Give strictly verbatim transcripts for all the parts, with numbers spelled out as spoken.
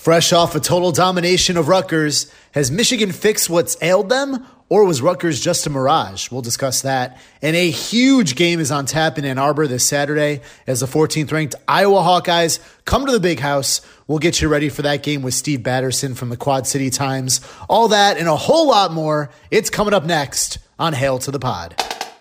Fresh off a total domination of Rutgers, has Michigan fixed what's ailed them, or was Rutgers just a mirage? We'll discuss that. And a huge game is on tap in Ann Arbor this Saturday as the fourteenth ranked Iowa Hawkeyes come to the Big House. We'll get you ready for that game with Steve Batterson from the Quad City Times. All that and a whole lot more. It's coming up next on Hail to the Pod.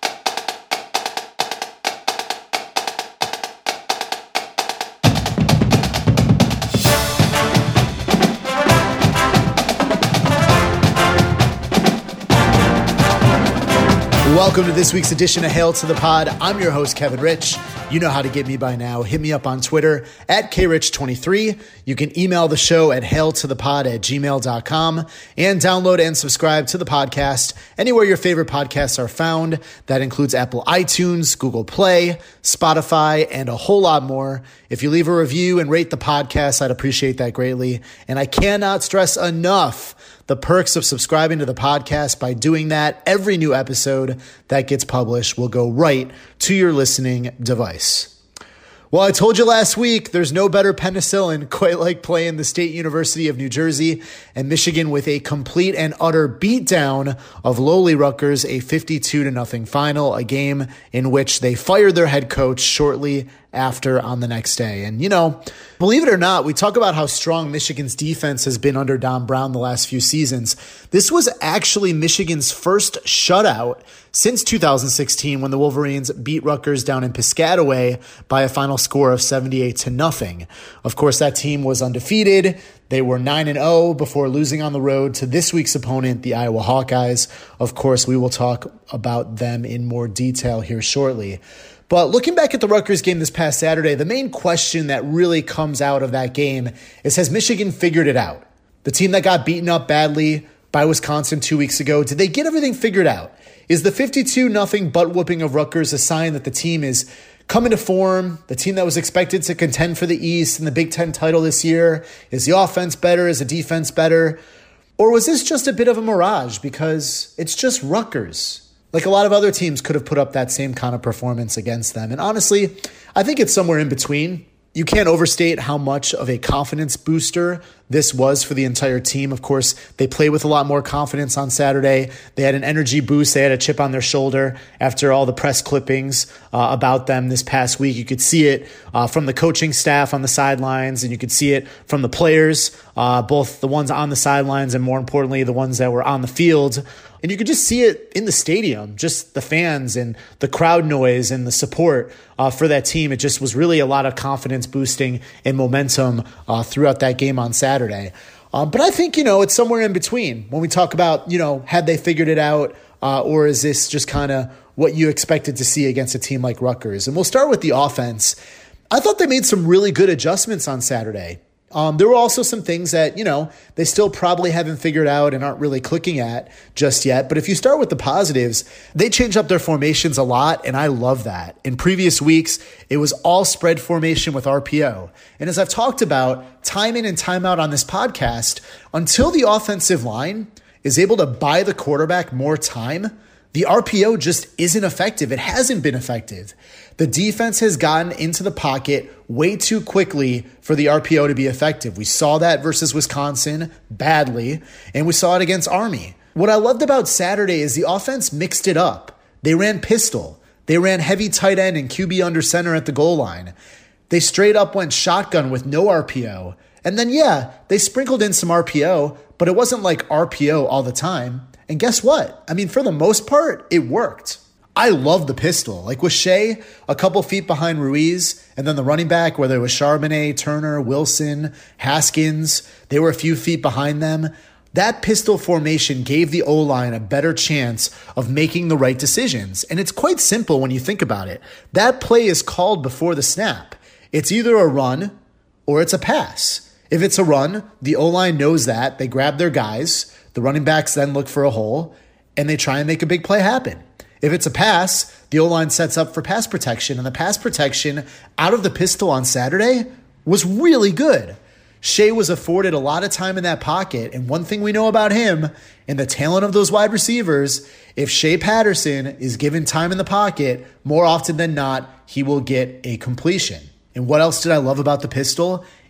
Welcome to this week's edition of Hail to the Pod. I'm your host, Kevin Rich. You know how to get me by now. Hit me up on Twitter at K Rich twenty-three. You can email the show at hail to the pod at gmail dot com and download and subscribe to the podcast anywhere your favorite podcasts are found. That includes Apple iTunes, Google Play, Spotify, and a whole lot more. If you leave a review and rate the podcast, I'd appreciate that greatly. And I cannot stress enough the perks of subscribing to the podcast. By doing that, every new episode that gets published will go right to your listening device. Well, I told you last week, there's no better penicillin quite like playing the State University of New Jersey and Michigan with a complete and utter beatdown of lowly Rutgers, a fifty-two to nothing final, a game in which they fired their head coach shortly after on the next day. And, you know, believe it or not, we talk about how strong Michigan's defense has been under Don Brown the last few seasons. This was actually Michigan's first shutout since two thousand sixteen when the Wolverines beat Rutgers down in Piscataway by a final score of seventy-eight to nothing. Of course, that team was undefeated. They were nine and oh before losing on the road to this week's opponent, the Iowa Hawkeyes. Of course, we will talk about them in more detail here shortly. But looking back at the Rutgers game this past Saturday, the main question that really comes out of that game is, has Michigan figured it out? The team that got beaten up badly by Wisconsin two weeks ago, did they get everything figured out? Is the fifty-two nothing butt whooping of Rutgers a sign that the team is coming to form, the team that was expected to contend for the East and the Big Ten title this year? Is the offense better? Is the defense better? Or was this just a bit of a mirage because it's just Rutgers? Like a lot of other teams could have put up that same kind of performance against them. And honestly, I think it's somewhere in between. You can't overstate how much of a confidence booster this was for the entire team. Of course, they played with a lot more confidence on Saturday. They had an energy boost. They had a chip on their shoulder after all the press clippings uh, about them this past week. You could see it uh, from the coaching staff on the sidelines, and you could see it from the players, uh, both the ones on the sidelines and, more importantly, the ones that were on the field. And you could just see it in the stadium, just the fans and the crowd noise and the support uh, for that team. It just was really a lot of confidence boosting and momentum uh, throughout that game on Saturday. Uh, but I think, you know, it's somewhere in between when we talk about, you know, had they figured it out uh, or is this just kind of what you expected to see against a team like Rutgers? And we'll start with the offense. I thought they made some really good adjustments on Saturday. Um, there were also some things that, you know, they still probably haven't figured out and aren't really clicking at just yet. But if you start with the positives, they changed up their formations a lot, and I love that. In previous weeks, it was all spread formation with R P O. And as I've talked about time in and time out on this podcast, until the offensive line is able to buy the quarterback more time, the R P O just isn't effective. It hasn't been effective. The defense has gotten into the pocket way too quickly for the R P O to be effective. We saw that versus Wisconsin badly, and we saw it against Army. What I loved about Saturday is the offense mixed it up. They ran pistol. They ran heavy tight end and Q B under center at the goal line. They straight up went shotgun with no R P O. And then, yeah, they sprinkled in some R P O, but it wasn't like R P O all the time. And guess what? I mean, for the most part, it worked. I love the pistol. Like with Shea, a couple feet behind Ruiz, and then the running back, whether it was Charbonnet, Turner, Wilson, Haskins, they were a few feet behind them. That pistol formation gave the O-line a better chance of making the right decisions. And it's quite simple when you think about it. That play is called before the snap. It's either a run or it's a pass. If it's a run, the O-line knows that. They grab their guys. The running backs then look for a hole, and they try and make a big play happen. If it's a pass, the O-line sets up for pass protection, and the pass protection out of the pistol on Saturday was really good. Shea was afforded a lot of time in that pocket, and one thing we know about him and the talent of those wide receivers, if Shea Patterson is given time in the pocket, more often than not, he will get a completion. And what else did I love about the pistol?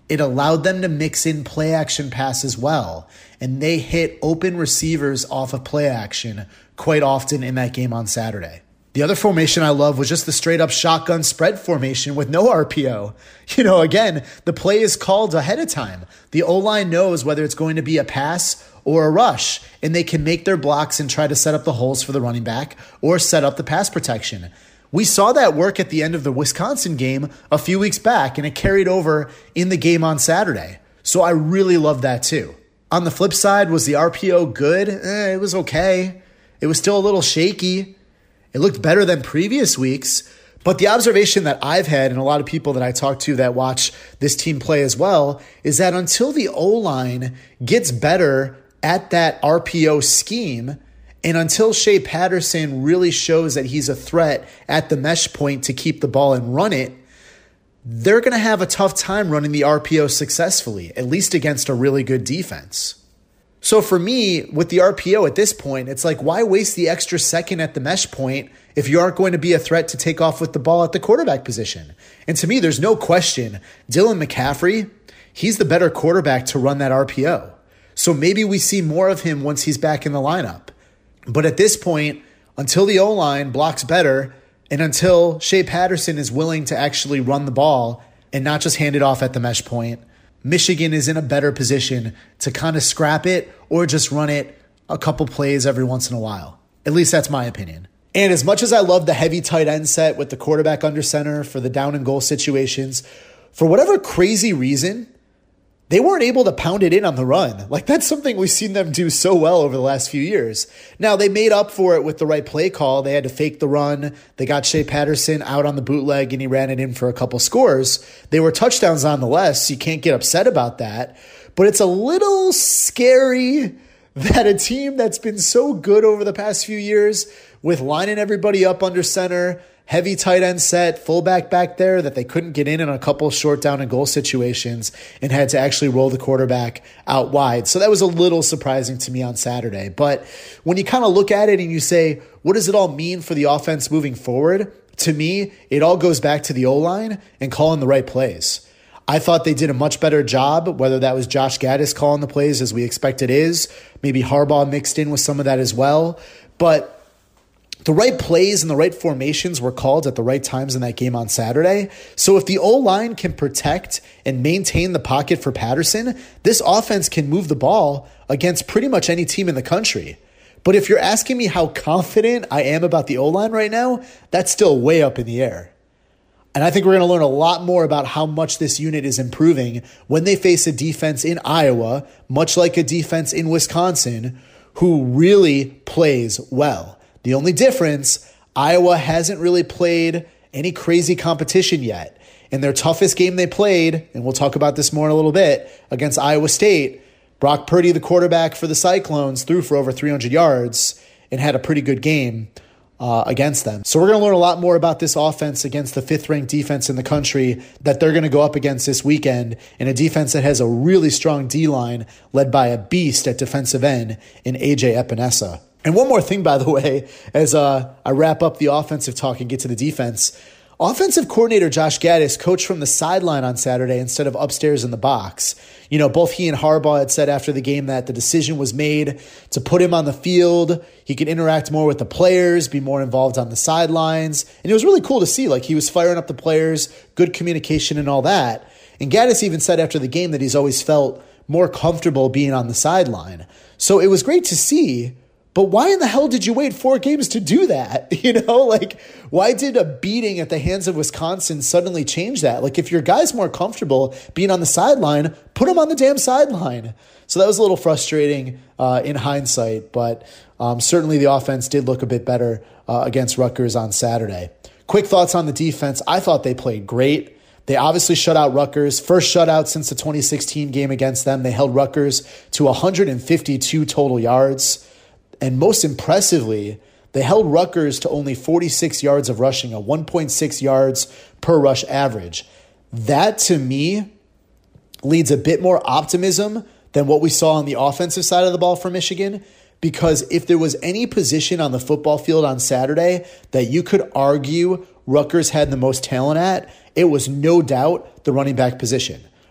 It allowed them to mix in play action passes well, and they hit open receivers off of play action quite often in that game on Saturday. The other formation I love was just the straight up shotgun spread formation with no R P O. You know, again, the play is called ahead of time. The O-line knows whether it's going to be a pass or a rush, and they can make their blocks and try to set up the holes for the running back or set up the pass protection. We saw that work at the end of the Wisconsin game a few weeks back, and it carried over in the game on Saturday. So I really love that too. On the flip side, was the R P O good? Eh, it was okay. It was still a little shaky. It looked better than previous weeks. But the observation that I've had, and a lot of people that I talk to that watch this team play as well, is that until the O-line gets better at that R P O scheme, and until Shea Patterson really shows that he's a threat at the mesh point to keep the ball and run it, they're going to have a tough time running the R P O successfully, at least against a really good defense. So for me, with the R P O at this point, it's like, why waste the extra second at the mesh point if you aren't going to be a threat to take off with the ball at the quarterback position? And to me, there's no question, Dylan McCaffrey, he's the better quarterback to run that R P O. So maybe we see more of him once he's back in the lineup. But at this point, until the O-line blocks better, and until Shea Patterson is willing to actually run the ball and not just hand it off at the mesh point, Michigan is in a better position to kind of scrap it or just run it a couple plays every once in a while. At least that's my opinion. And as much as I love the heavy tight end set with the quarterback under center for the down and goal situations, for whatever crazy reason, they weren't able to pound it in on the run. Like, that's something we've seen them do so well over the last few years. Now, they made up for it with the right play call. They had to fake the run. They got Shea Patterson out on the bootleg, and he ran it in for a couple scores. They were touchdowns nonetheless. You can't get upset about that. But it's a little scary that a team that's been so good over the past few years with lining everybody up under center, heavy tight end set, fullback back there, that they couldn't get in in a couple short down and goal situations and had to actually roll the quarterback out wide. So that was a little surprising to me on Saturday. But when you kind of look at it and you say, what does it all mean for the offense moving forward? To me, it all goes back to the O-line and calling the right plays. I thought they did a much better job, whether that was Josh Gaddis calling the plays as we expect it is, maybe Harbaugh mixed in with some of that as well. But the right plays and the right formations were called at the right times in that game on Saturday. So if the O-line can protect and maintain the pocket for Patterson, this offense can move the ball against pretty much any team in the country. But if you're asking me how confident I am about the O-line right now, that's still way up in the air. And I think we're going to learn a lot more about how much this unit is improving when they face a defense in Iowa, much like a defense in Wisconsin, who really plays well. The only difference, Iowa hasn't really played any crazy competition yet. In their toughest game they played, and we'll talk about this more in a little bit, against Iowa State, Brock Purdy, the quarterback for the Cyclones, threw for over three hundred yards and had a pretty good game uh, against them. So we're going to learn a lot more about this offense against the fifth-ranked defense in the country that they're going to go up against this weekend, and a defense that has a really strong D-line led by a beast at defensive end in A J Epinesa. And one more thing, by the way, as uh, I wrap up the offensive talk and get to the defense. Offensive coordinator Josh Gaddis coached from the sideline on Saturday instead of upstairs in the box. You know, both he and Harbaugh had said after the game that the decision was made to put him on the field. He could interact more with the players, be more involved on the sidelines. And it was really cool to see, like, he was firing up the players, good communication and all that. And Gaddis even said after the game that he's always felt more comfortable being on the sideline. So it was great to see. But why in the hell did you wait four games to do that? You know, like, why did a beating at the hands of Wisconsin suddenly change that? Like, if your guy's more comfortable being on the sideline, put him on the damn sideline. So that was a little frustrating uh, in hindsight, but um, certainly the offense did look a bit better uh, against Rutgers on Saturday. Quick thoughts on the defense. I thought they played great. They obviously shut out Rutgers. First shutout since the twenty sixteen game against them. They held Rutgers to one hundred fifty-two total yards. And most impressively, they held Rutgers to only forty-six yards of rushing, a one point six yards per rush average. That, to me, leads a bit more optimism than what we saw on the offensive side of the ball for Michigan, because if there was any position on the football field on Saturday that you could argue Rutgers had the most talent at, it was no doubt the running back position.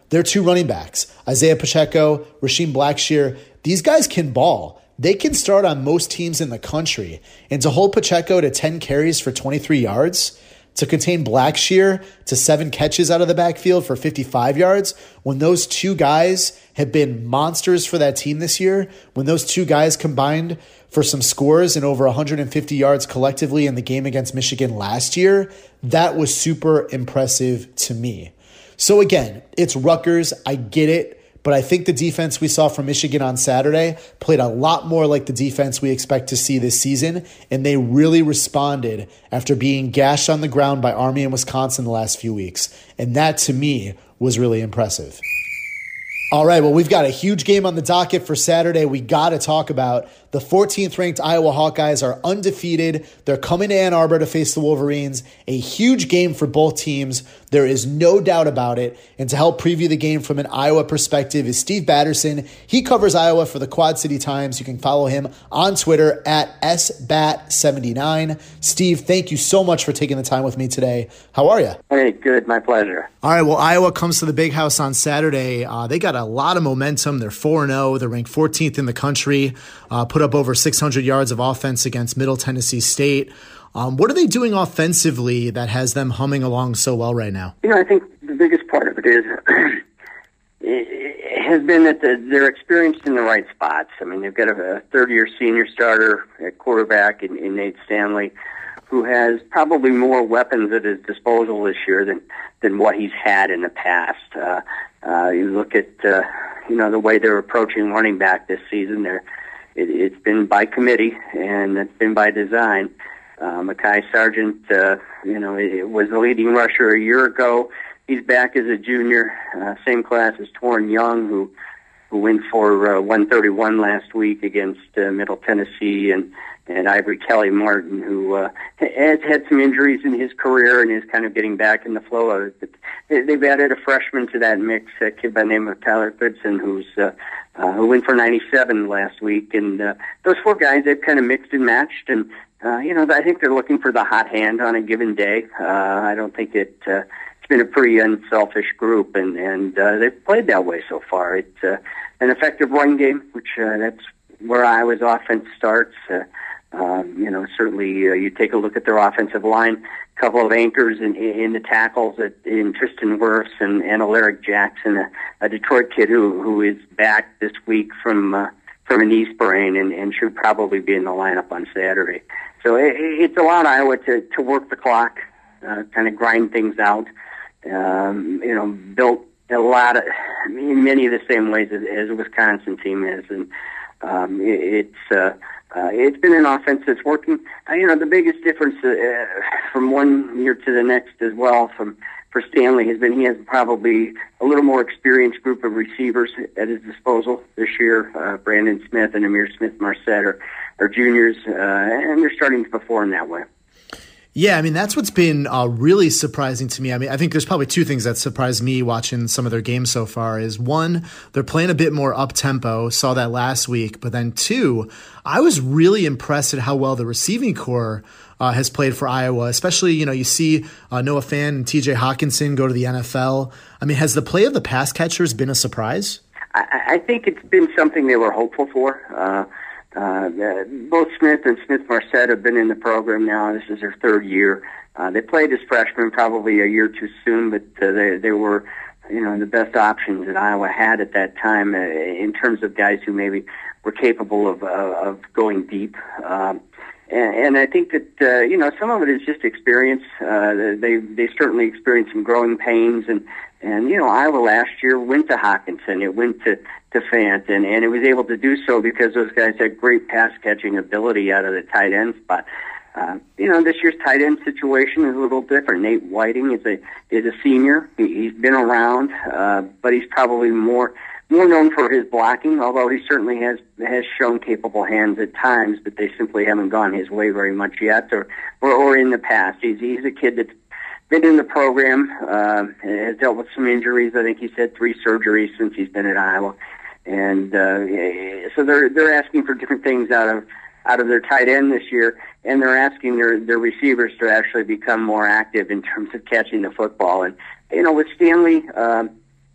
Their two running backs, Isaiah Pacheco, Rasheem Blackshear, these guys can ball. They can start on most teams in the country. And to hold Pacheco to ten carries for twenty-three yards, to contain Blackshear to seven catches out of the backfield for fifty-five yards, when those two guys have been monsters for that team this year, when those two guys combined for some scores and over one hundred fifty yards collectively in the game against Michigan last year, that was super impressive to me. So again, it's Rutgers. I get it. But I think the defense we saw from Michigan on Saturday played a lot more like the defense we expect to see this season, and they really responded after being gashed on the ground by Army and Wisconsin the last few weeks. And that, to me, was really impressive. All right, well, we've got a huge game on the docket for Saturday we got to talk about. The fourteenth ranked Iowa Hawkeyes are undefeated. They're coming to Ann Arbor to face the Wolverines. A huge game for both teams. There is no doubt about it. And to help preview the game from an Iowa perspective is Steve Batterson. He covers Iowa for the Quad City Times. You can follow him on Twitter at S B A T seventy-nine. Steve, thank you so much for taking the time with me today. How are you? Hey, good. My pleasure. All right, well, Iowa comes to the Big House on Saturday. Uh, they got a lot of momentum. They're four and oh. They're ranked fourteenth in the country. Uh, put up over six hundred yards of offense against Middle Tennessee State. Um, what are they doing offensively that has them humming along so well right now? You know, I think the biggest part of it is it has been that the, they're experienced in the right spots. I mean, they've got a, a third-year senior starter at quarterback in, in Nate Stanley, who has probably more weapons at his disposal this year than, than what he's had in the past. Uh, uh, you look at, uh, you know, the way they're approaching running back this season. They're, it, it's been by committee, and it's been by design. Uh, Mekhi Sargent, uh, you know, it was the leading rusher a year ago. He's back as a junior, uh, same class as Torrin Young, who who went for uh, one thirty-one last week against uh, Middle Tennessee, and, and Ivory Kelly Martin, who uh, has had some injuries in his career and is kind of getting back in the flow of it. But they've added a freshman to that mix, a kid by the name of Tyler Goodson, who's uh, uh, who went for ninety-seven last week. And uh, those four guys, they've kind of mixed and matched, and uh, you know, I think they're looking for the hot hand on a given day. Uh, I don't think it. Uh, been a pretty unselfish group, and and uh, they've played that way so far. It's uh, an effective run game, which uh, that's where Iowa's offense starts. Uh, um, you know, certainly uh, you take a look at their offensive line, a couple of anchors in, in the tackles at, in Tristan Wirfs and, and Alaric Jackson, a, a Detroit kid who who is back this week from uh, from a knee sprain and, and should probably be in the lineup on Saturday. So it, it's allowed Iowa to, to work the clock, uh, kind of grind things out. Um, you know, built a lot of, in many of the same ways as, as a Wisconsin team is, and um, it, it's uh, uh, it's been an offense that's working. Uh, you know, the biggest difference uh, from one year to the next as well from for Stanley has been he has probably a little more experienced group of receivers at his disposal this year. Uh, Brandon Smith and Amir Smith-Marset are, are juniors, uh, and they're starting to perform that way. Yeah, I mean, that's what's been uh, really surprising to me. I mean, I think there's probably two things that surprised me watching some of their games so far is one, they're playing a bit more up-tempo, saw that last week, but then two, I was really impressed at how well the receiving core uh, has played for Iowa, especially, you know, you see uh, Noah Fant and T J Hawkinson go to the N F L. I mean, has the play of the pass catchers been a surprise? I, I think it's been something they were hopeful for. Uh Uh, both Smith and Smith-Marset have been in the program now. This is their third year. Uh, they played as freshmen probably a year too soon, but uh, they they were, you know, the best options that Iowa had at that time uh, in terms of guys who maybe were capable of uh, of going deep. Um, and, and I think that uh, you know, some of it is just experience. Uh, they they certainly experienced some growing pains, and and you know, Iowa last year went to Hawkinson. It went to to Fant, and, and it was able to do so because those guys had great pass-catching ability out of the tight end spot. Uh, you know, this year's tight end situation is a little different. Nate Whiting is a is a senior. He, he's been around, uh, but he's probably more more known for his blocking, although he certainly has has shown capable hands at times, but they simply haven't gone his way very much yet, or or, or in the past. He's he's a kid that's been in the program, uh, has dealt with some injuries. I think he's had three surgeries since he's been at Iowa. And uh, so they're they're asking for different things out of out of their tight end this year, and they're asking their, their receivers to actually become more active in terms of catching the football. And you know, with Stanley, um,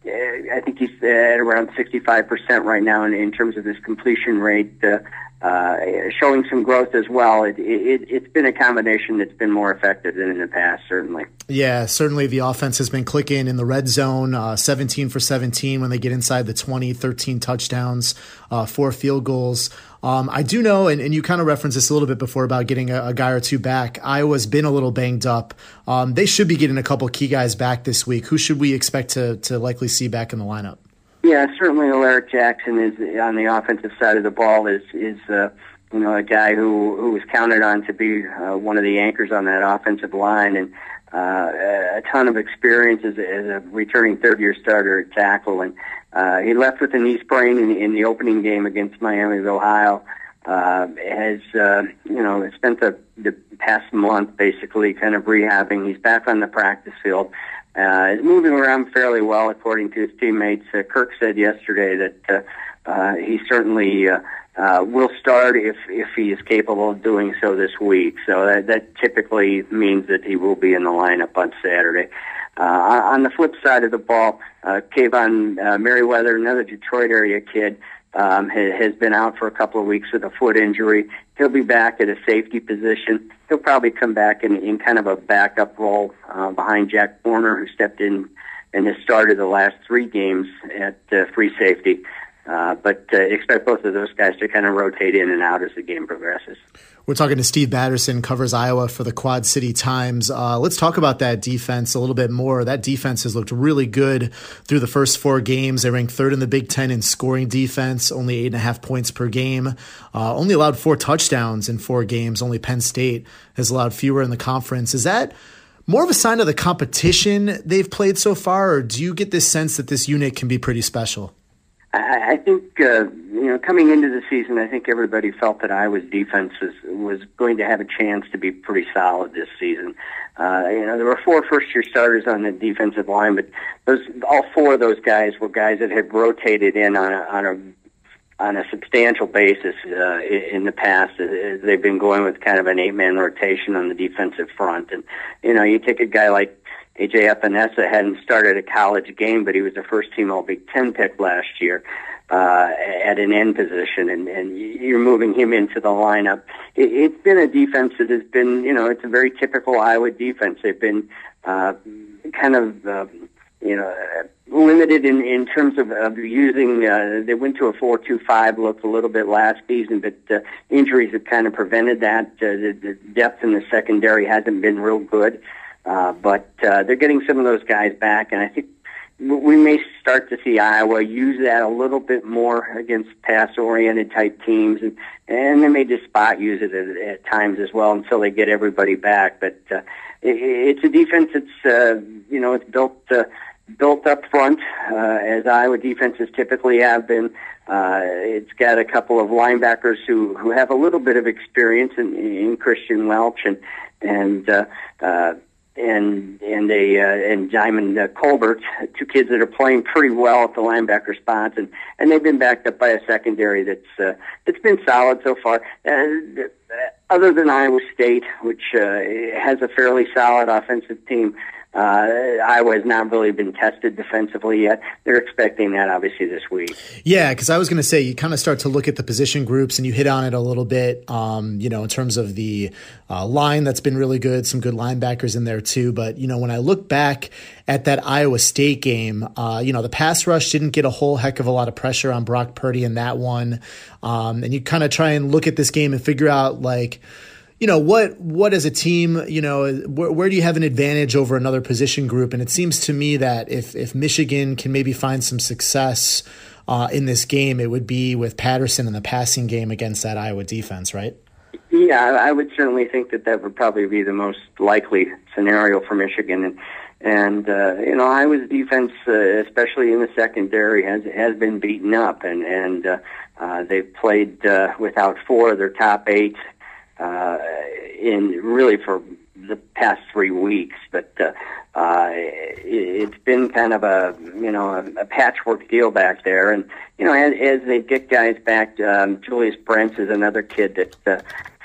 I think he's at around sixty-five percent right now in, in terms of his completion rate, uh, uh, showing some growth as well. It, it, it's been a combination that's been more effective than in the past, certainly. Yeah, certainly the offense has been clicking in the red zone, uh, seventeen for seventeen when they get inside the twenty, thirteen touchdowns, uh, four field goals. Um, I do know, and, and you kind of referenced this a little bit before about getting a, a guy or two back. Iowa's been a little banged up. Um, they should be getting a couple key guys back this week. Who should we expect to, to likely see back in the lineup? Yeah, certainly Alaric Jackson is on the offensive side of the ball is is uh, you know a guy who who was counted on to be uh, one of the anchors on that offensive line, and uh, a ton of experience as a, as a returning third year starter at tackle. And uh, he left with a knee sprain in, in the opening game against Miami of Ohio. Uh, has uh, you know spent the the past month basically kind of rehabbing. He's back on the practice field. Uh, is moving around fairly well, according to his teammates. Uh, Kirk said yesterday that uh, uh, he certainly uh, uh, will start if if he is capable of doing so this week. So that, that typically means that he will be in the lineup on Saturday. Uh, on the flip side of the ball, uh, Kayvon uh, Merriweather, another Detroit area kid, um, ha- has been out for a couple of weeks with a foot injury. He'll be back at a safety position. He'll probably come back in, in kind of a backup role uh, behind Jack Horner, who stepped in and has started the last three games at uh, free safety. Uh, but uh, expect both of those guys to kind of rotate in and out as the game progresses. We're talking to Steve Batterson, covers Iowa for the Quad City Times. Uh, let's talk about that defense a little bit more. That defense has looked really good through the first four games. They ranked third in the Big Ten in scoring defense, only eight and a half points per game. Uh, only allowed four touchdowns in four games. Only Penn State has allowed fewer in the conference. Is that more of a sign of the competition they've played so far, or do you get this sense that this unit can be pretty special? I, I think, uh, you know, coming into the season, I think everybody felt that Iowa's defense was, was going to have a chance to be pretty solid this season. Uh, you know, there were four first-year starters on the defensive line, but those all four of those guys were guys that had rotated in on a, on a on a substantial basis uh, in the past. They've been going with kind of an eight-man rotation on the defensive front. And, you know, you take a guy like A J Epinesa, hadn't started a college game, but he was a first-team All-Big Ten pick last year uh, at an end position, and, and you're moving him into the lineup. It, it's been a defense that has been, you know, it's a very typical Iowa defense. They've been uh, kind of, uh, you know, limited in, in terms of, of using, uh, they went to a four two five look a little bit last season, but uh, injuries have kind of prevented that. Uh, the, the depth in the secondary hasn't been real good. Uh, but uh, they're getting some of those guys back, and I think we may start to see Iowa use that a little bit more against pass-oriented type teams, and, and they may just spot use it at, at times as well until they get everybody back. But uh, it, it's a defense that's, uh, you know, it's built uh, built up front, uh, as Iowa defenses typically have been. Uh, it's got a couple of linebackers who, who have a little bit of experience in, in Christian Welch and and uh, uh, and and a uh, and Diamond uh, Colbert, two kids that are playing pretty well at the linebacker spots, and, and they've been backed up by a secondary that's uh, that's been solid so far. Uh, other than Iowa State, which uh, has a fairly solid offensive team, Uh, Iowa has not really been tested defensively yet. They're expecting that, obviously, this week. Yeah, because I was going to say, you kind of start to look at the position groups, and you hit on it a little bit, um, you know, in terms of the uh, line that's been really good, some good linebackers in there too. But, you know, when I look back at that Iowa State game, uh, you know, the pass rush didn't get a whole heck of a lot of pressure on Brock Purdy in that one. Um, and you kind of try and look at this game and figure out, like, you know, what what as a team, you know, where, where do you have an advantage over another position group? And it seems to me that if, if Michigan can maybe find some success uh, in this game, it would be with Patterson in the passing game against that Iowa defense, right? Yeah, I would certainly think that that would probably be the most likely scenario for Michigan. And, and uh, you know, Iowa's defense, uh, especially in the secondary, has has been beaten up. And, and uh, uh, they've played uh, without four of their top eight Uh, in really for the past three weeks, but uh, uh, it, it's been kind of a you know a, a patchwork deal back there, and you know as, as they get guys back, um, Julius Brents is another kid that uh,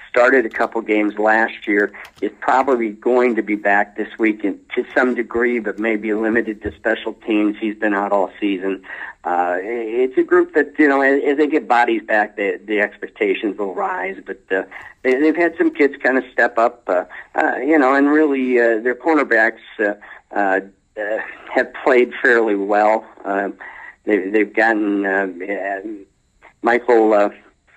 started a couple games last year, is probably going to be back this week in, to some degree, but maybe limited to special teams. He's been out all season. Uh, it's a group that, you know, as, as they get bodies back, the, the expectations will rise. But uh, they, they've had some kids kind of step up, uh, uh, you know, and really uh, their cornerbacks uh, uh, uh, have played fairly well. Uh, they, they've gotten uh, uh, Michael uh,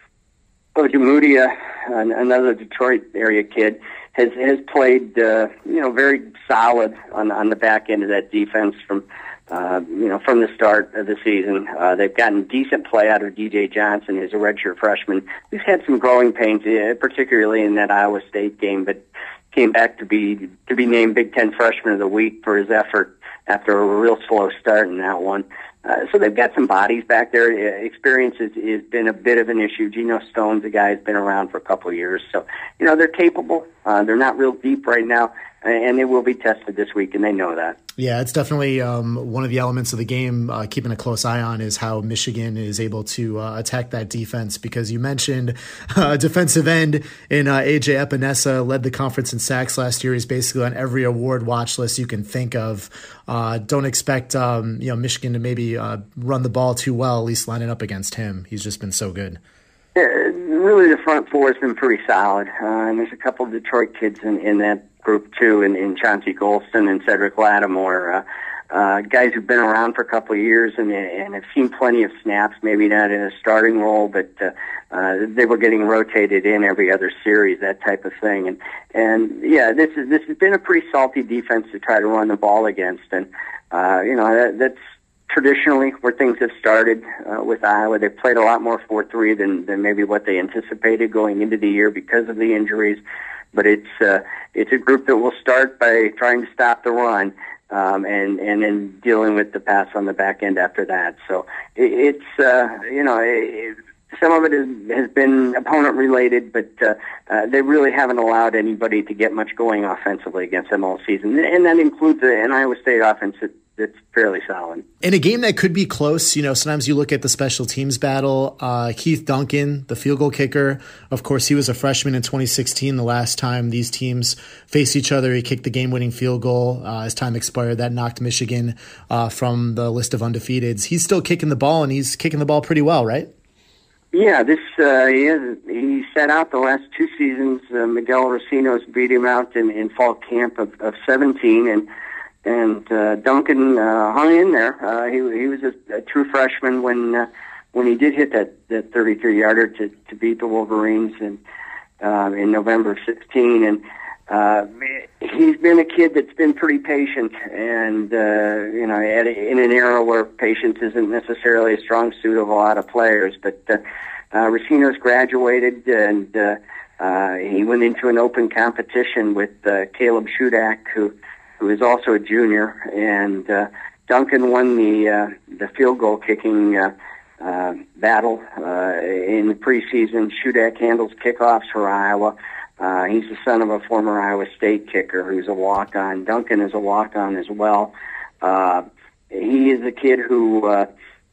Ojemudia, another Detroit area kid, has has played uh, you know very solid on on the back end of that defense from uh, you know from the start of the season. Uh, they've gotten decent play out of D J Johnson, who's a redshirt freshman. He's had some growing pains, uh, particularly in that Iowa State game, but came back to be to be named Big Ten Freshman of the Week for his effort after a real slow start in that one. Uh, so they've got some bodies back there. Uh, experience has, has been a bit of an issue. Geno Stone's a guy who's been around for a couple of years. So, you know, they're capable. Uh, they're not real deep right now, and they will be tested this week, and they know that. Yeah, it's definitely um, one of the elements of the game uh, keeping a close eye on is how Michigan is able to uh, attack that defense, because you mentioned uh, defensive end in uh, A J Epinesa, led the conference in sacks last year. He's basically on every award watch list you can think of. Uh, don't expect um, you know Michigan to maybe uh, run the ball too well, at least lining up against him. He's just been so good. Yeah, really, the front four has been pretty solid, uh, and there's a couple of Detroit kids in, in that group too, in, in Chauncey Golston and Cedric Lattimore, uh, uh, guys who've been around for a couple of years and, and have seen plenty of snaps, maybe not in a starting role, but uh, uh, they were getting rotated in every other series, that type of thing. And and yeah, this is this has been a pretty salty defense to try to run the ball against, and uh, you know that, that's traditionally where things have started uh, with Iowa. They've played a lot more four three than than maybe what they anticipated going into the year because of the injuries. But it's uh, it's a group that will start by trying to stop the run, um, and and then dealing with the pass on the back end after that. So it, it's uh, you know it, some of it is, has been opponent related, but uh, uh, they really haven't allowed anybody to get much going offensively against them all season, and that includes an Iowa State offense that, that's fairly solid. In a game that could be close, you know, sometimes you look at the special teams battle. Uh, Keith Duncan, the field goal kicker, of course, he was a freshman in twenty sixteen. The last time these teams faced each other, he kicked the game-winning field goal uh, as time expired. That knocked Michigan uh, from the list of undefeateds. He's still kicking the ball, and he's kicking the ball pretty well, right? Yeah, this uh, he, is, he sat out the last two seasons. Uh, Miguel Racino's beat him out in, in fall camp of, of seventeen, and And uh, Duncan uh, hung in there. Uh, he he was a, a true freshman when uh, when he did hit that, that thirty-three yarder to, to beat the Wolverines in uh, in November of sixteen. And uh, he's been a kid that's been pretty patient, and uh, you know, at a, in an era where patience isn't necessarily a strong suit of a lot of players. But uh, uh, Racino's graduated, and uh, uh, he went into an open competition with uh, Caleb Shudak, who. who is also a junior, and uh, Duncan won the uh, the field goal kicking uh, uh, battle uh, in the preseason. Shudak handles kickoffs for Iowa. Uh, he's the son of a former Iowa State kicker who's a walk-on. Duncan is a walk-on as well. Uh, he is a kid who uh,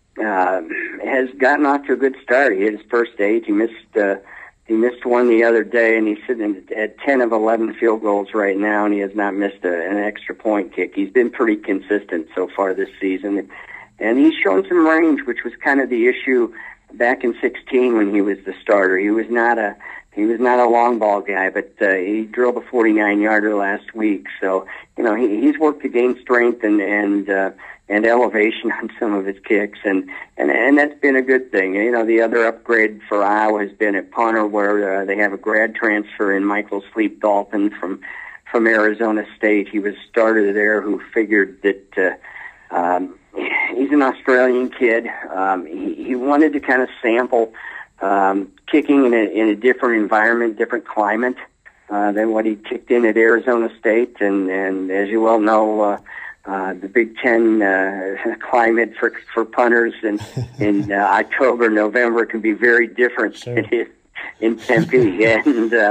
uh, has gotten off to a good start. He hit his first eight. He missed. Uh, He missed one the other day, and he's sitting at ten of eleven field goals right now, and he has not missed a, an extra point kick. He's been pretty consistent so far this season, and he's shown some range, which was kind of the issue back in sixteen when he was the starter. He was not a he was not a long ball guy, but uh, he drilled a forty-nine yarder last week. So you know he, he's worked to gain strength and and uh, and elevation on some of his kicks, and, and and that's been a good thing. You know, the other upgrade for Iowa has been at punter, where uh, they have a grad transfer in Michael Sleep Dalton from from Arizona State. He was starter there, who figured that uh, um, he's an Australian kid. Um, he, he wanted to kind of sample um, kicking in a, in a different environment, different climate uh, than what he kicked in at Arizona State, and and as you well know. Uh, Uh, the Big Ten uh, climate for for punters in in uh, October, November can be very different sure. than it is in Tempe, and uh,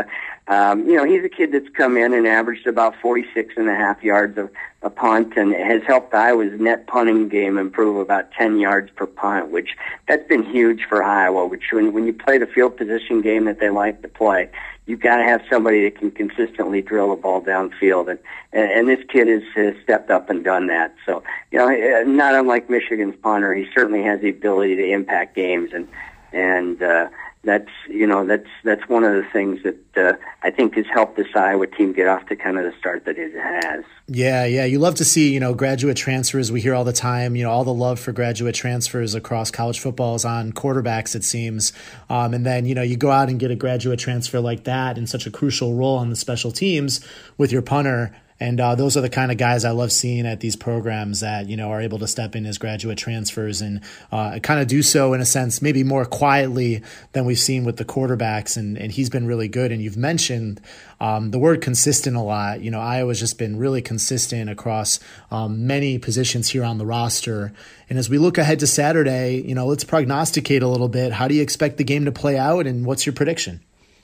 Um, you know, he's a kid that's come in and averaged about forty-six and a half yards of a punt and has helped Iowa's net punting game improve about ten yards per punt, which that's been huge for Iowa, which when, when you play the field position game that they like to play, you've got to have somebody that can consistently drill a ball downfield. And, and, and this kid has, has stepped up and done that. So, you know, not unlike Michigan's punter, he certainly has the ability to impact games. And, and, uh, That's you know that's that's one of the things that uh, I think has helped this Iowa team get off to kind of the start that it has. Yeah, yeah. You love to see, you know, graduate transfers. We hear all the time, you know, all the love for graduate transfers across college football is on quarterbacks, it seems. Um, and then, you know, you go out and get a graduate transfer like that in such a crucial role on the special teams with your punter. And uh, those are the kind of guys I love seeing at these programs that, you know, are able to step in as graduate transfers and uh, kind of do so in a sense, maybe more quietly than we've seen with the quarterbacks. And, and he's been really good. And you've mentioned um, the word consistent a lot. You know, Iowa's just been really consistent across um, many positions here on the roster. And as we look ahead to Saturday, you know, let's prognosticate a little bit. How do you expect the game to play out and what's your prediction?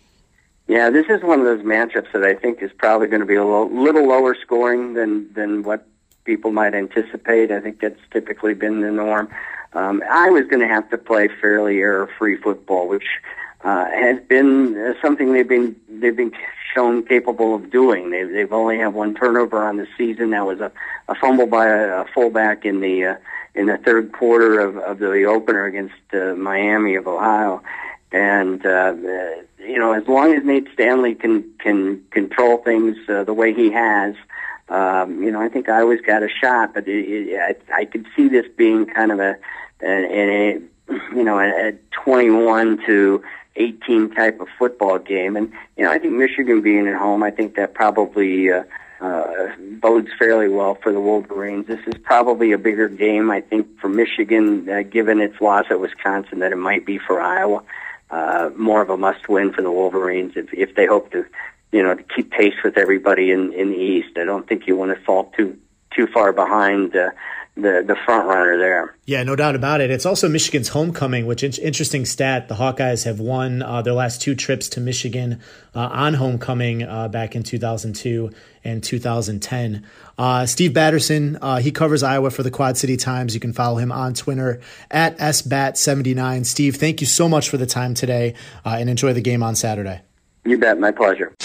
Yeah, this is one of those matchups that I think is probably going to be a little, little lower scoring than, than what people might anticipate. I think that's typically been the norm. Um, I was going to have to play fairly error-free football, which uh, has been uh, something they've been they've been shown capable of doing. They've they've only had one turnover on the season. That was a, a fumble by a, a fullback in the uh, in the third quarter of, of the opener against uh, Miami of Ohio. And, uh, you know, as long as Nate Stanley can, can control things uh, the way he has, um, you know, I think Iowa's got a shot. But it, it, I, I could see this being kind of a, a, a you know, a, a twenty-one to eighteen type of football game. And, you know, I think Michigan being at home, I think that probably uh, uh, bodes fairly well for the Wolverines. This is probably a bigger game, I think, for Michigan, uh, given its loss at Wisconsin, than it might be for Iowa. Uh, more of a must-win for the Wolverines if, if they hope to, you know, to keep pace with everybody in, in the East. I don't think you want to fall too too far behind uh, the the front runner there. Yeah, no doubt about it. It's also Michigan's homecoming, which is interesting stat. The Hawkeyes have won uh, their last two trips to Michigan uh, on homecoming uh, back in two thousand two and two thousand ten. Uh, Steve Batterson, uh, he covers Iowa for the Quad City Times. You can follow him on Twitter at S bat seventy-nine. Steve, thank you so much for the time today uh, and enjoy the game on Saturday. You bet. My pleasure.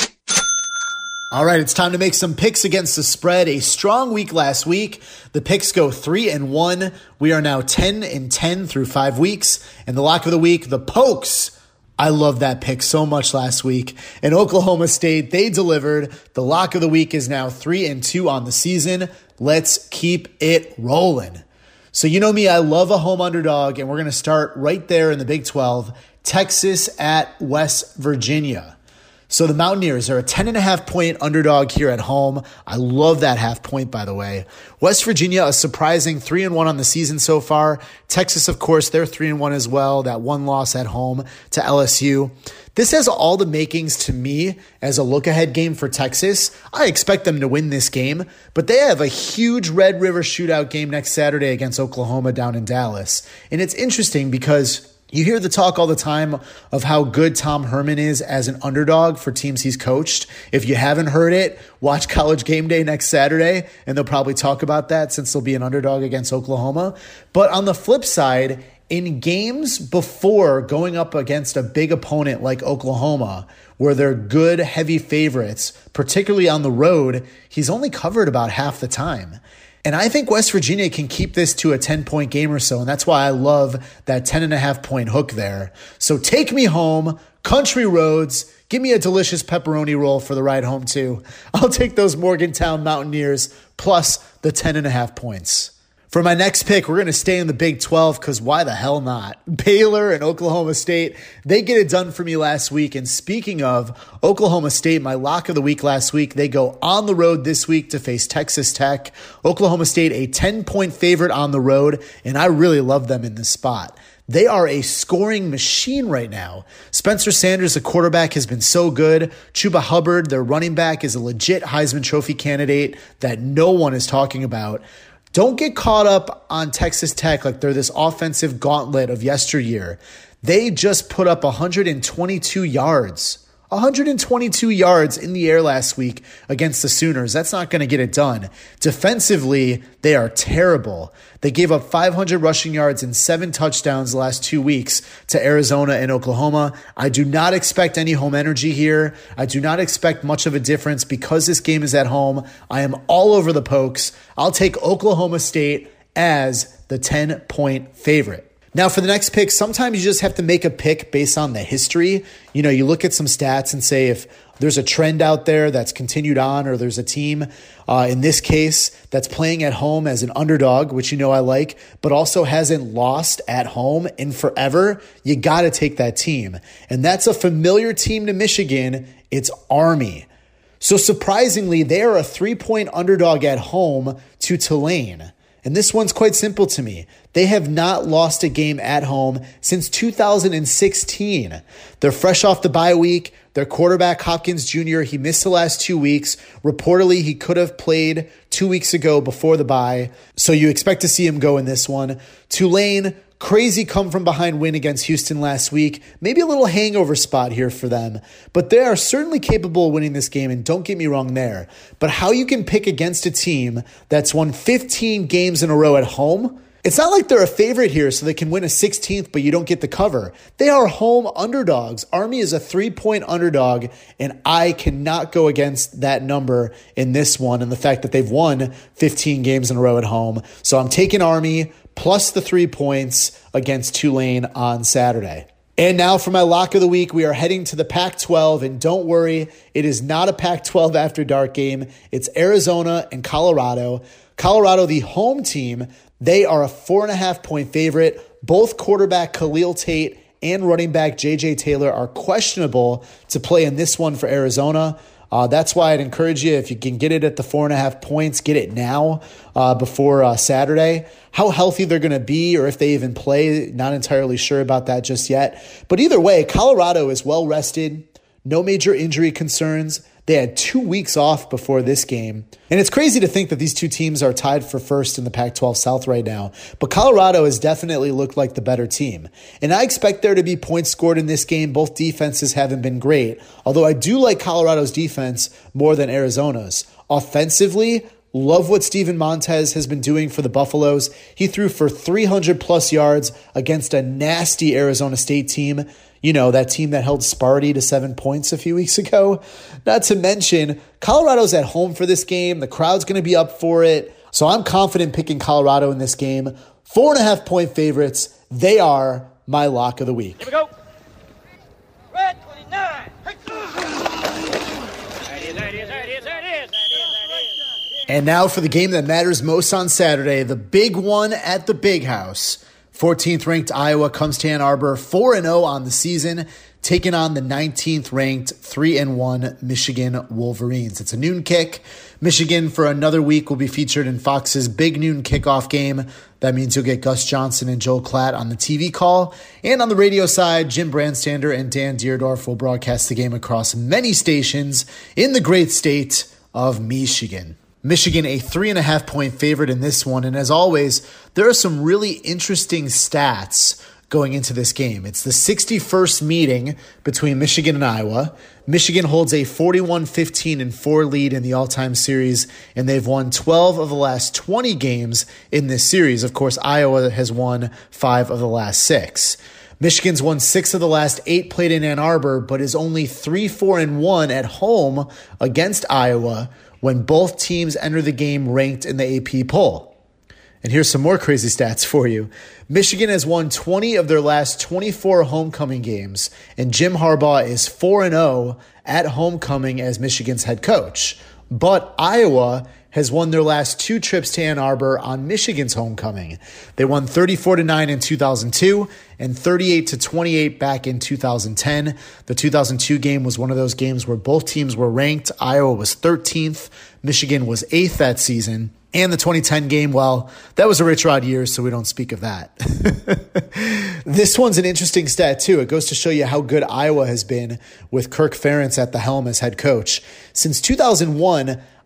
All right, it's time to make some picks against the spread. A strong week last week. The picks go three and one. We are now ten and ten through five weeks. And the lock of the week, the Pokes. I love that pick so much last week. In Oklahoma State, they delivered. The lock of the week is now three and two on the season. Let's keep it rolling. So you know me, I love a home underdog, and we're going to start right there in the Big twelve. Texas at West Virginia. So the Mountaineers are a ten and a half point underdog here at home. I love that half point, by the way. West Virginia, a surprising three and one on the season so far. Texas, of course, they're three and one as well. That one loss at home to L S U. This has all the makings to me as a look-ahead game for Texas. I expect them to win this game, but they have a huge Red River shootout game next Saturday against Oklahoma down in Dallas. And it's interesting because you hear the talk all the time of how good Tom Herman is as an underdog for teams he's coached. If you haven't heard it, watch College Game Day next Saturday, and they'll probably talk about that since they'll be an underdog against Oklahoma. But on the flip side, in games before going up against a big opponent like Oklahoma, where they're good, heavy favorites, particularly on the road, he's only covered about half the time. And I think West Virginia can keep this to a ten-point game or so, and that's why I love that ten and a half point hook there. So take me home, country roads, give me a delicious pepperoni roll for the ride home too. I'll take those Morgantown Mountaineers plus the ten and a half points. For my next pick, we're going to stay in the Big twelve because why the hell not? Baylor and Oklahoma State, they get it done for me last week. And speaking of Oklahoma State, my lock of the week last week, they go on the road this week to face Texas Tech. Oklahoma State, a ten-point favorite on the road, and I really love them in this spot. They are a scoring machine right now. Spencer Sanders, the quarterback, has been so good. Chuba Hubbard, their running back, is a legit Heisman Trophy candidate that no one is talking about. Don't get caught up on Texas Tech like they're this offensive gauntlet of yesteryear. They just put up one hundred twenty-two yards one hundred twenty-two yards in the air last week against the Sooners. That's not going to get it done. Defensively, they are terrible. They gave up five hundred rushing yards and seven touchdowns the last two weeks to Arizona and Oklahoma. I do not expect any home energy here. I do not expect much of a difference because this game is at home. I am all over the Pokes. I'll take Oklahoma State as the ten-point favorite. Now, for the next pick, sometimes you just have to make a pick based on the history. You know, you look at some stats and say if there's a trend out there that's continued on, or there's a team, uh, in this case, that's playing at home as an underdog, which you know I like, but also hasn't lost at home in forever, you got to take that team. And that's a familiar team to Michigan. It's Army. So surprisingly, they are a three-point underdog at home to Tulane. And this one's quite simple to me. They have not lost a game at home since two thousand sixteen. They're fresh off the bye week. Their quarterback, Hopkins Junior, he missed the last two weeks. Reportedly, he could have played two weeks ago before the bye. So you expect to see him go in this one. Tulane, crazy come-from-behind win against Houston last week. Maybe a little hangover spot here for them. But they are certainly capable of winning this game, and don't get me wrong there. But how you can pick against a team that's won fifteen games in a row at home? It's not like they're a favorite here so they can win a sixteenth, but you don't get the cover. They are home underdogs. Army is a three-point underdog, and I cannot go against that number in this one and the fact that they've won fifteen games in a row at home. So I'm taking Army plus the three points against Tulane on Saturday. And now for my lock of the week, we are heading to the Pac twelve, and don't worry, it is not a Pac twelve After Dark game. It's Arizona and Colorado. Colorado, the home team, they are a four and a half point favorite. Both quarterback Khalil Tate and running back J J Taylor are questionable to play in this one for Arizona. Uh, that's why I'd encourage you, if you can get it at the four and a half points, get it now uh, before uh, Saturday. How healthy they're going to be, or if they even play, not entirely sure about that just yet. But either way, Colorado is well rested, no major injury concerns. They had two weeks off before this game. And it's crazy to think that these two teams are tied for first in the Pac twelve South right now. But Colorado has definitely looked like the better team. And I expect there to be points scored in this game. Both defenses haven't been great. Although I do like Colorado's defense more than Arizona's. Offensively, love what Steven Montez has been doing for the Buffaloes. He threw for three hundred plus yards against a nasty Arizona State team. You know, that team that held Sparty to seven points a few weeks ago. Not to mention, Colorado's at home for this game. The crowd's going to be up for it. So I'm confident picking Colorado in this game. Four and a half point favorites. They are my lock of the week. Here we go. Red twenty-nine. There it is, there it is, there it is, there it is, there it is. And now for the game that matters most on Saturday, the big one at the Big House. fourteenth ranked Iowa comes to Ann Arbor four and oh on the season, taking on the nineteenth ranked three and one Michigan Wolverines. It's a noon kick. Michigan for another week will be featured in Fox's big noon kickoff game. That means you'll get Gus Johnson and Joel Klatt on the T V call. And on the radio side, Jim Brandstander and Dan Deerdorf will broadcast the game across many stations in the great state of Michigan. Michigan, a three and a half point favorite in this one. And as always, there are some really interesting stats going into this game. It's the sixty-first meeting between Michigan and Iowa. Michigan holds a forty-one fifteen and four lead in the all-time series, and they've won twelve of the last twenty games in this series. Of course, Iowa has won five of the last six. Michigan's won six of the last eight played in Ann Arbor, but is only three four and one at home against Iowa when both teams enter the game ranked in the A P poll. And here's some more crazy stats for you. Michigan has won twenty of their last twenty-four homecoming games, and Jim Harbaugh is four and oh at homecoming as Michigan's head coach. But Iowa has won their last two trips to Ann Arbor on Michigan's homecoming. They won thirty-four to nine in two thousand two and thirty-eight to twenty-eight back in two thousand ten. The two thousand two game was one of those games where both teams were ranked. Iowa was thirteenth. Michigan was eighth that season. And the twenty ten game, well, that was a Rich Rod year, so we don't speak of that. This one's an interesting stat, too. It goes to show you how good Iowa has been with Kirk Ferentz at the helm as head coach. Since two thousand one,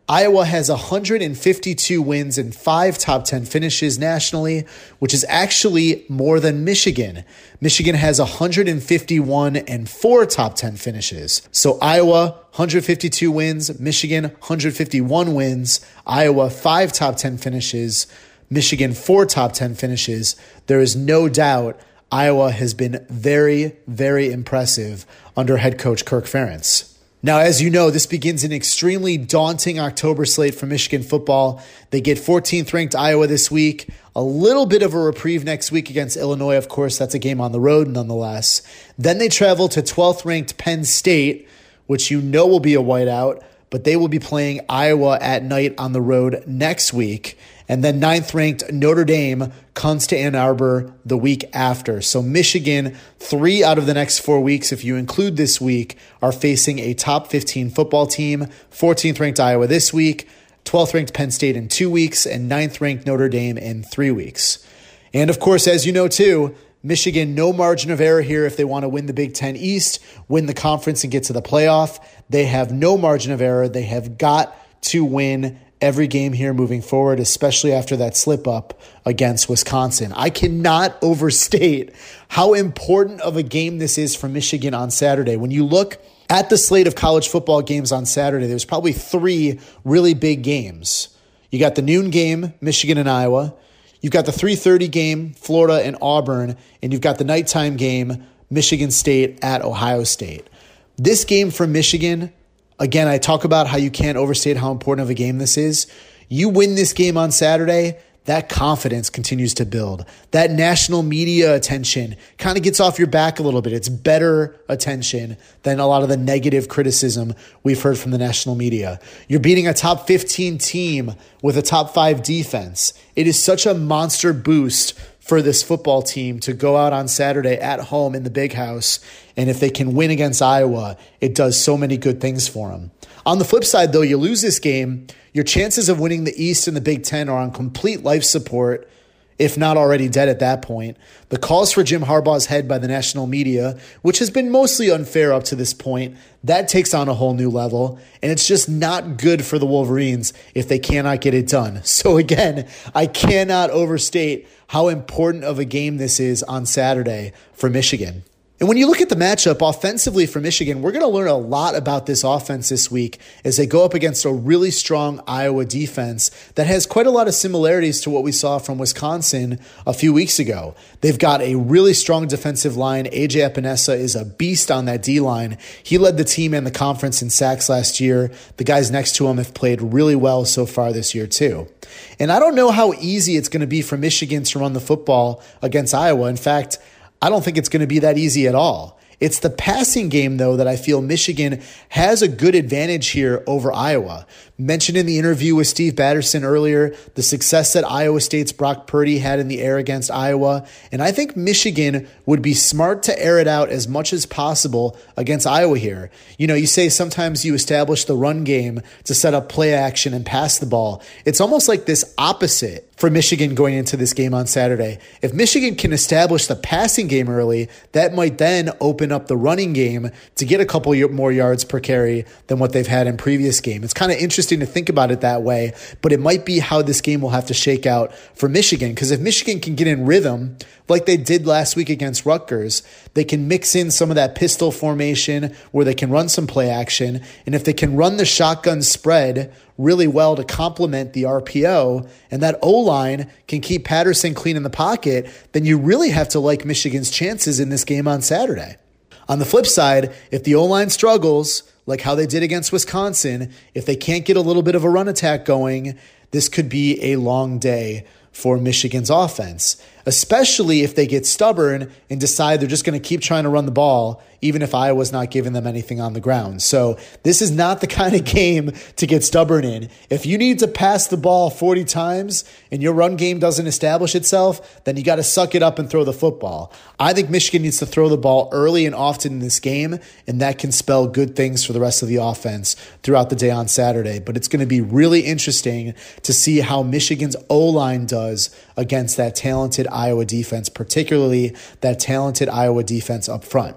Iowa has one hundred fifty-two wins and five top ten finishes nationally, which is actually more than Michigan. Michigan has one hundred fifty-one and four top ten finishes. So Iowa, one hundred fifty-two wins, Michigan, one hundred fifty-one wins, Iowa, five top ten finishes, Michigan, four top ten finishes. There is no doubt Iowa has been very, very impressive under head coach Kirk Ferentz. Now, as you know, this begins an extremely daunting October slate for Michigan football. They get fourteenth ranked Iowa this week, a little bit of a reprieve next week against Illinois. Of course, that's a game on the road nonetheless. Then they travel to twelfth ranked Penn State, which you know will be a whiteout, but they will be playing Iowa at night on the road next week. And then ninth ranked Notre Dame comes to Ann Arbor the week after. So Michigan, three out of the next four weeks, if you include this week, are facing a top fifteen football team. fourteenth ranked Iowa this week, twelfth ranked Penn State in two weeks, and ninth ranked Notre Dame in three weeks. And of course, as you know too, Michigan, no margin of error here if they want to win the Big Ten East, win the conference, and get to the playoff. They have no margin of error. They have got to win every game here moving forward, especially after that slip up against Wisconsin. I cannot overstate how important of a game this is for Michigan on Saturday. When you look at the slate of college football games on Saturday, there's probably three really big games. You got the noon game, Michigan and Iowa. You've got the three thirty game, Florida and Auburn. And you've got the nighttime game, Michigan State at Ohio State. This game for Michigan, again, I talk about how you can't overstate how important of a game this is. You win this game on Saturday, that confidence continues to build. That national media attention kind of gets off your back a little bit. It's better attention than a lot of the negative criticism we've heard from the national media. You're beating a top fifteen team with a top five defense. It is such a monster boost for this football team to go out on Saturday at home in the Big House. And if they can win against Iowa, it does so many good things for them. On the flip side, though, you lose this game, your chances of winning the East and the Big Ten are on complete life support, if not already dead at that point. The calls for Jim Harbaugh's head by the national media, which has been mostly unfair up to this point, that takes on a whole new level, and it's just not good for the Wolverines if they cannot get it done. So again, I cannot overstate how important of a game this is on Saturday for Michigan. And when you look at the matchup offensively for Michigan, we're going to learn a lot about this offense this week as they go up against a really strong Iowa defense that has quite a lot of similarities to what we saw from Wisconsin a few weeks ago. They've got a really strong defensive line. A J Epinesa is a beast on that D-line. He led the team in the conference in sacks last year. The guys next to him have played really well so far this year too. And I don't know how easy it's going to be for Michigan to run the football against Iowa. In fact, I don't think it's going to be that easy at all. It's the passing game, though, that I feel Michigan has a good advantage here over Iowa. Mentioned in the interview with Steve Batterson earlier, the success that Iowa State's Brock Purdy had in the air against Iowa. And I think Michigan would be smart to air it out as much as possible against Iowa here. You know, you say sometimes you establish the run game to set up play action and pass the ball. It's almost like this opposite for Michigan going into this game on Saturday. If Michigan can establish the passing game early, that might then open up the running game to get a couple more yards per carry than what they've had in previous game. It's kind of interesting to think about it that way, but it might be how this game will have to shake out for Michigan, because if Michigan can get in rhythm like they did last week against Rutgers, they can mix in some of that pistol formation where they can run some play action, and if they can run the shotgun spread really well to complement the R P O, and that O-line can keep Patterson clean in the pocket, then you really have to like Michigan's chances in this game on Saturday. On the flip side, if the O-line struggles, like how they did against Wisconsin, if they can't get a little bit of a run attack going, this could be a long day for Michigan's offense, especially if they get stubborn and decide they're just going to keep trying to run the ball, even if Iowa's not giving them anything on the ground. So this is not the kind of game to get stubborn in. If you need to pass the ball forty times and your run game doesn't establish itself, then you got to suck it up and throw the football. I think Michigan needs to throw the ball early and often in this game, and that can spell good things for the rest of the offense throughout the day on Saturday. But it's going to be really interesting to see how Michigan's O-line does against that talented Iowa defense, particularly that talented Iowa defense up front.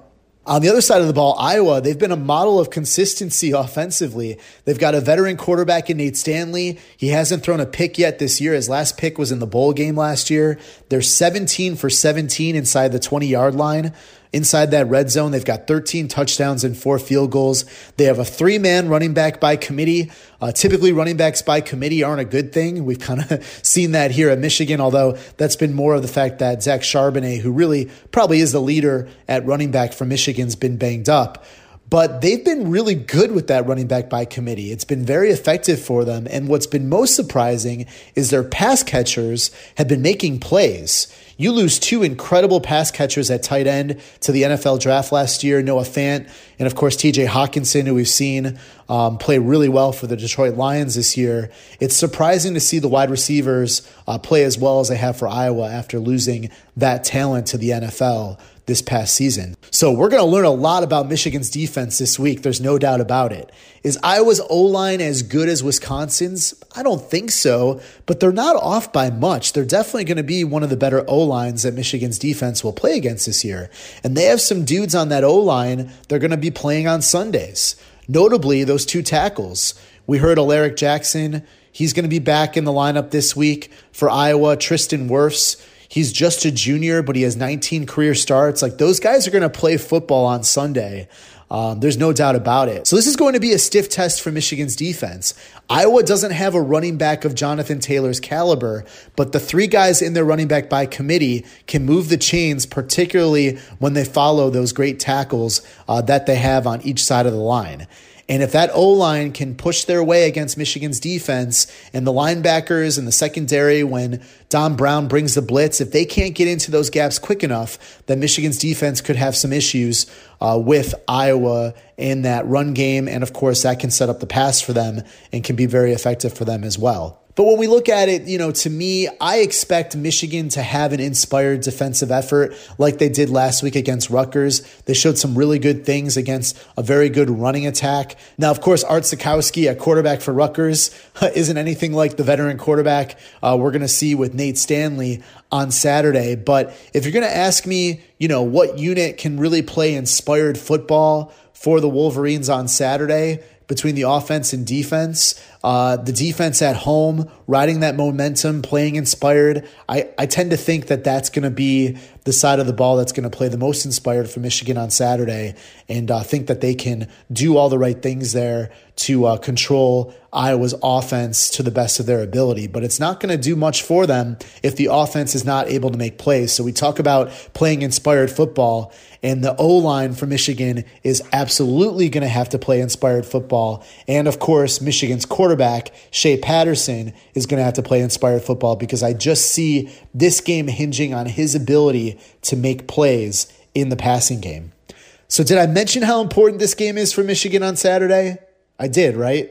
On the other side of the ball, Iowa, they've been a model of consistency offensively. They've got a veteran quarterback in Nate Stanley. He hasn't thrown a pick yet this year. His last pick was in the bowl game last year. They're seventeen for seventeen inside the twenty-yard line. Inside that red zone, they've got thirteen touchdowns and four field goals. They have a three-man running back by committee. Uh, typically, running backs by committee aren't a good thing. We've kind of seen that here at Michigan, although that's been more of the fact that Zach Charbonnet, who really probably is the leader at running back for Michigan, has been banged up. But they've been really good with that running back by committee. It's been very effective for them. And what's been most surprising is their pass catchers have been making plays. You lose two incredible pass catchers at tight end to the N F L draft last year, Noah Fant, and of course T J Hawkinson, who we've seen um, play really well for the Detroit Lions this year. It's surprising to see the wide receivers uh, play as well as they have for Iowa after losing that talent to the N F L this past season. So we're going to learn a lot about Michigan's defense this week. There's no doubt about it. Is Iowa's O-line as good as Wisconsin's? I don't think so, but they're not off by much. They're definitely going to be one of the better O-lines that Michigan's defense will play against this year. And they have some dudes on that O-line they're going to be playing on Sundays. Notably, those two tackles. We heard Alaric Jackson. He's going to be back in the lineup this week for Iowa. Tristan Wirfs. He's just a junior, but he has nineteen career starts. Like, those guys are going to play football on Sunday. Um, there's no doubt about it. So this is going to be a stiff test for Michigan's defense. Iowa doesn't have a running back of Jonathan Taylor's caliber, but the three guys in their running back by committee can move the chains, particularly when they follow those great tackles uh, that they have on each side of the line. And if that O-line can push their way against Michigan's defense and the linebackers and the secondary when Don Brown brings the blitz, if they can't get into those gaps quick enough, then Michigan's defense could have some issues uh, with Iowa in that run game. And of course, that can set up the pass for them and can be very effective for them as well. But when we look at it, you know, to me, I expect Michigan to have an inspired defensive effort like they did last week against Rutgers. They showed some really good things against a very good running attack. Now, of course, Art Sikowski at quarterback for Rutgers isn't anything like the veteran quarterback uh, we're going to see with Nate Stanley on Saturday. But if you're going to ask me, you know, what unit can really play inspired football for the Wolverines on Saturday, between the offense and defense, uh, the defense at home, riding that momentum, playing inspired. I, I tend to think that that's going to be the side of the ball that's going to play the most inspired for Michigan on Saturday, and uh, think that they can do all the right things there to uh, control Iowa's offense to the best of their ability. But it's not going to do much for them if the offense is not able to make plays. So we talk about playing inspired football, and the O-line for Michigan is absolutely going to have to play inspired football. And of course, Michigan's quarterback, Shea Patterson, is going to have to play inspired football, because I just see this game hinging on his ability to make plays in the passing game. So did I mention how important this game is for Michigan on Saturday? I did, right?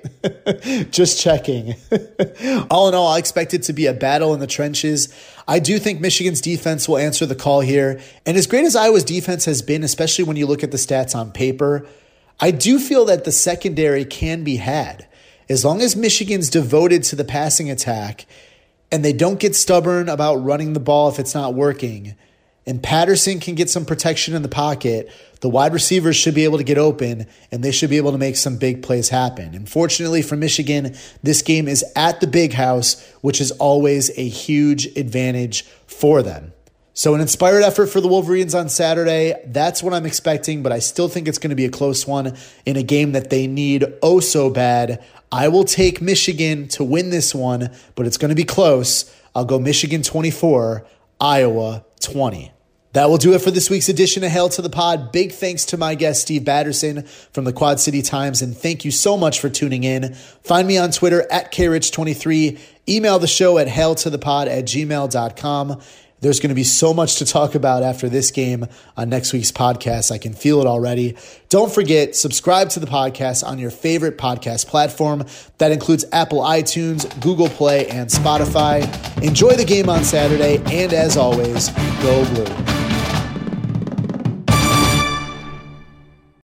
Just checking. All in all, I expect it to be a battle in the trenches. I do think Michigan's defense will answer the call here. And as great as Iowa's defense has been, especially when you look at the stats on paper, I do feel that the secondary can be had. As long as Michigan's devoted to the passing attack and they don't get stubborn about running the ball if it's not working, and Patterson can get some protection in the pocket, the wide receivers should be able to get open, and they should be able to make some big plays happen. Unfortunately for Michigan, this game is at the Big House, which is always a huge advantage for them. So an inspired effort for the Wolverines on Saturday, that's what I'm expecting, but I still think it's going to be a close one in a game that they need oh so bad. I will take Michigan to win this one, but it's going to be close. I'll go Michigan twenty-four, Iowa twenty. That will do it for this week's edition of Hail to the Pod. Big thanks to my guest, Steve Batterson from the Quad City Times, and thank you so much for tuning in. Find me on Twitter at K Rich twenty-three. Email the show at hailtothepod at gmail dot com. There's going to be so much to talk about after this game on next week's podcast. I can feel it already. Don't forget, subscribe to the podcast on your favorite podcast platform. That includes Apple iTunes, Google Play, and Spotify. Enjoy the game on Saturday, and as always, go Blue.